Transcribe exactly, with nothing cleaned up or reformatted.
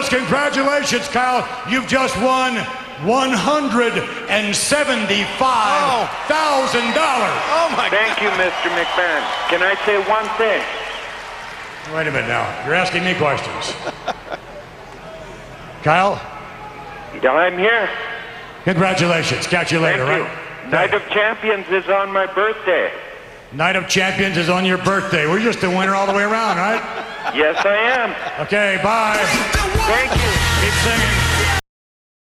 much. Congratulations, Kyle. You've just won one hundred seventy-five thousand dollars. Oh, my God. Thank you, Mister McMahon. Can I say one thing? Wait a minute now. You're asking me questions. Kyle? I'm here. Congratulations. Catch you later, Thank you. right? Night of Champions is on my birthday. Night of Champions is on your birthday. We're just a winner all the way around, right? Yes, I am. Okay, bye. Thank you. Keep singing.